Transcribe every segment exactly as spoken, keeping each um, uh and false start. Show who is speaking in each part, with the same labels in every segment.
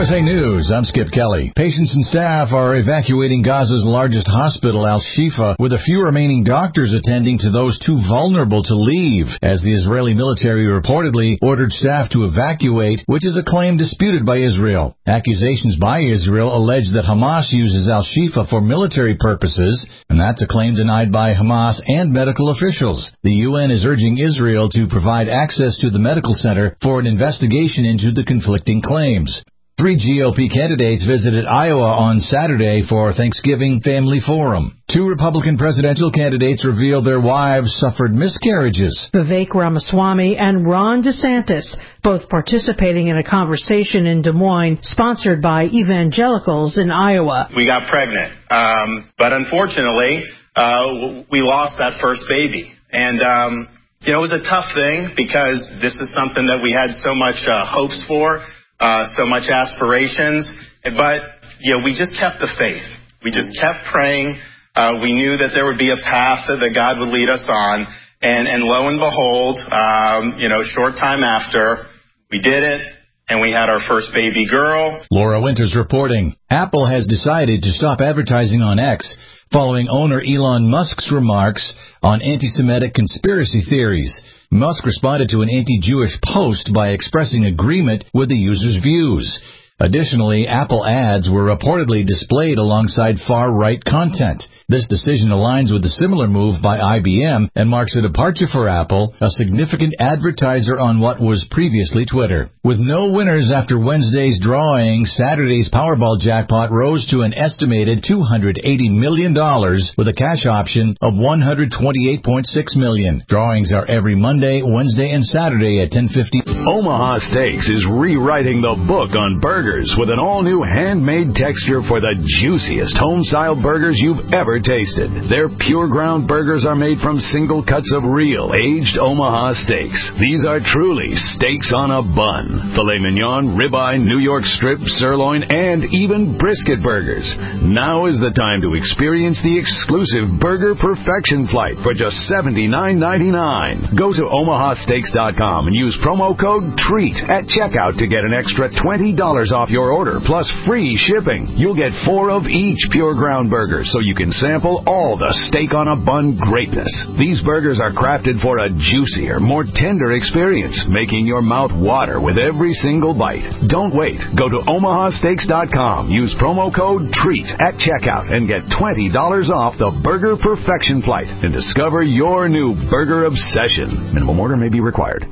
Speaker 1: S A News, I'm Skip Kelly. Patients and staff are evacuating Gaza's largest hospital, Al-Shifa, with a few remaining doctors attending to those too vulnerable to leave, as the Israeli military reportedly ordered staff to evacuate, which is a claim disputed by Israel. Accusations by Israel allege that Hamas uses Al-Shifa for military purposes, and that's a claim denied by Hamas and medical officials. The U N is urging Israel to provide access to the medical center for an investigation into the conflicting claims. Three G O P candidates visited Iowa on Saturday for Thanksgiving Family Forum. Two Republican presidential candidates revealed their wives suffered miscarriages.
Speaker 2: Vivek Ramaswamy and Ron DeSantis, both participating in a conversation in Des Moines sponsored by evangelicals in Iowa.
Speaker 3: We got pregnant, um, but unfortunately, uh, we lost that first baby. And, um, you know, it was a tough thing because this is something that we had so much uh, hopes for. Uh, so much aspirations, but, you know, we just kept the faith. We just kept praying. Uh, we knew that there would be a path that, that God would lead us on, and, and lo and behold, um, you know, short time after, we did it, and we had our first baby girl.
Speaker 1: Laura Winters reporting. Apple has decided to stop advertising on X following owner Elon Musk's remarks on anti-Semitic conspiracy theories. Musk responded to an anti-Jewish post by expressing agreement with the user's views. Additionally, Apple ads were reportedly displayed alongside far-right content. This decision aligns with a similar move by I B M and marks a departure for Apple, a significant advertiser on what was previously Twitter. With no winners after Wednesday's drawing, Saturday's Powerball jackpot rose to an estimated two hundred eighty million dollars with a cash option of one hundred twenty-eight point six million dollars. Drawings are every Monday, Wednesday, and Saturday at ten fifty.
Speaker 4: Omaha Steaks is rewriting the book on burgers with an all-new handmade texture for the juiciest home-style burgers you've ever tasted. Their pure ground burgers are made from single cuts of real aged Omaha steaks. These are truly steaks on a bun. Filet mignon, ribeye, New York strip, sirloin, and even brisket burgers. Now is the time to experience the exclusive Burger Perfection Flight for just seventy-nine ninety-nine. Go to omaha steaks dot com and use promo code TREAT at checkout to get an extra twenty dollars off your order plus free shipping. You'll get four of each pure ground burger so you can sample all the steak on a bun greatness. These burgers are crafted for a juicier, more tender experience, making your mouth water with every single bite. Don't wait. Go to omaha steaks dot com. Use promo code TREAT at checkout and get twenty dollars off the Burger Perfection Flight and discover your new burger obsession. Minimum order may be required.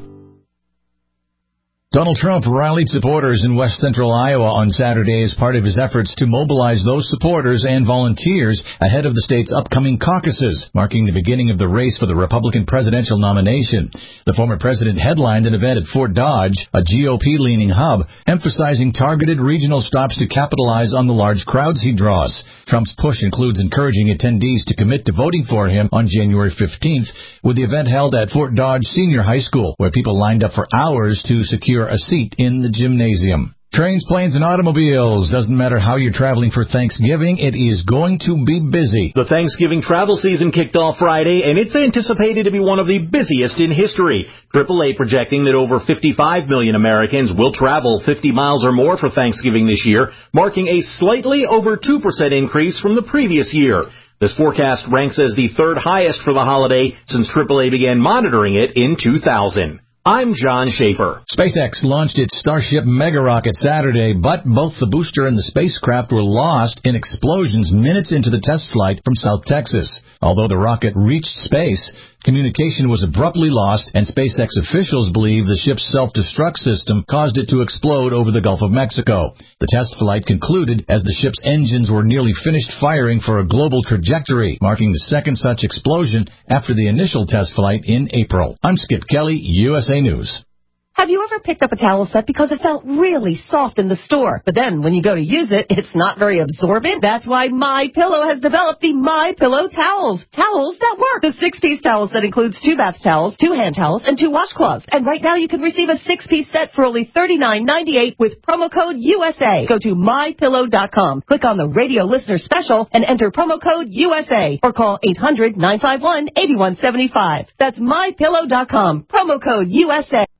Speaker 1: Donald Trump rallied supporters in west central Iowa on Saturday as part of his efforts to mobilize those supporters and volunteers ahead of the state's upcoming caucuses, marking the beginning of the race for the Republican presidential nomination. The former president headlined an event at Fort Dodge, a G O P-leaning hub, emphasizing targeted regional stops to capitalize on the large crowds he draws. Trump's push includes encouraging attendees to commit to voting for him on January fifteenth, with the event held at Fort Dodge Senior High School, where people lined up for hours to secure a seat in the gymnasium. Trains, planes, and automobiles. Doesn't matter how you're traveling for Thanksgiving, it is going to be busy.
Speaker 5: The Thanksgiving travel season kicked off Friday, and it's anticipated to be one of the busiest in history. triple A projecting that over fifty-five million Americans will travel fifty miles or more for Thanksgiving this year, marking a slightly over two percent increase from the previous year. This forecast ranks as the third highest for the holiday since triple A began monitoring it in two thousand. I'm John Schaefer.
Speaker 1: SpaceX launched its Starship mega rocket Saturday, but both the booster and the spacecraft were lost in explosions minutes into the test flight from South Texas. Although the rocket reached space, communication was abruptly lost, and SpaceX officials believe the ship's self-destruct system caused it to explode over the Gulf of Mexico. The test flight concluded as the ship's engines were nearly finished firing for a global trajectory, marking the second such explosion after the initial test flight in April. I'm Skip Kelly, U S A News.
Speaker 6: Have you ever picked up a towel set because it felt really soft in the store, but then when you go to use it, it's not very absorbent? That's why MyPillow has developed the MyPillow towels. Towels that work. The six-piece towels that includes two bath towels, two hand towels, and two washcloths. And right now you can receive a six-piece set for only thirty-nine ninety-eight with promo code U S A. Go to my pillow dot com, click on the radio listener special, and enter promo code U S A, or call eight hundred nine five one eight one seven five. That's my pillow dot com, promo code U S A.